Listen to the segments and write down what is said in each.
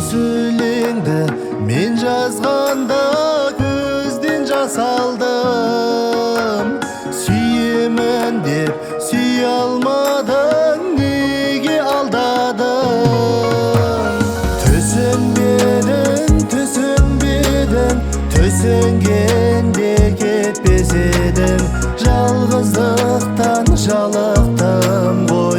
өлеңді мен жазғанда көзден жас алдым. Сүйемін деп сүйе алмадың, неге алдадың? Түсінбедің, түсінгенде кетпес едің. Жалғыздықтан жалықтым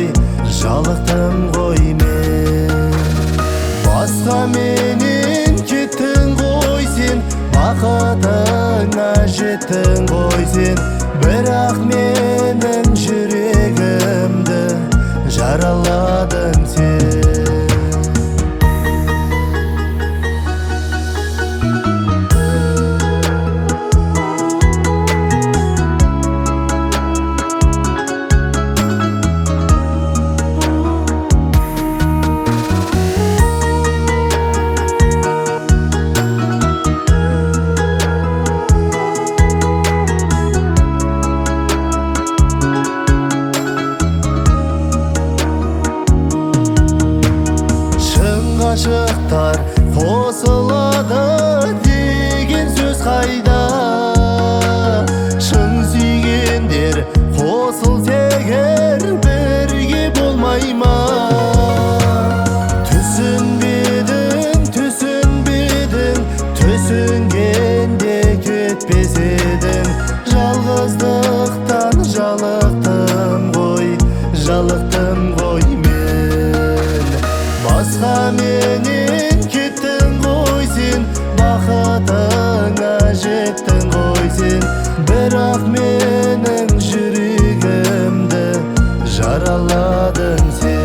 ғой мен. Басқа менен кеттің ғой сен, бақытыңа жеттің ғой сен. Бірақ менің жүрегімді жараладың сен. Ғашықтар қосылады деген сөз қайда? Шын сүйгендер қосылса егер бірге болмай ма? Түсінгенде кетпес едің. Жалғыздықтан жалықтым ғой мен. Басқа менен кеттің ғой сен, бақытыңа жеттің ғой сен. Бірақ менің жүрегімді жараладың сен.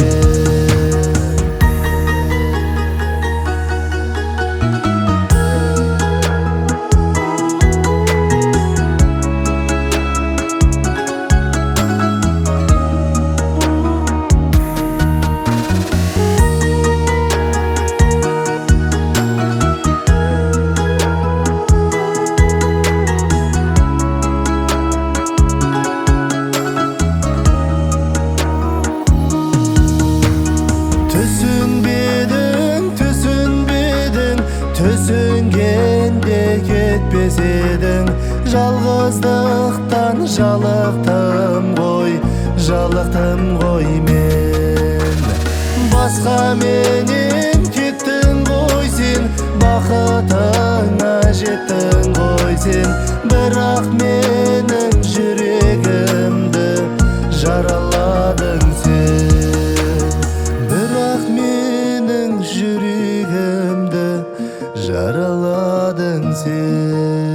Түсінгенде кетпес едің. Жалғыздықтан жалықтым ғой мен. Басқа менен кеттің ғой сен, бақытыңа жеттің ғой сен. Бірақ менің жүрегімді жараладың сен. Бірақ менің жүрегімді жараладың сен.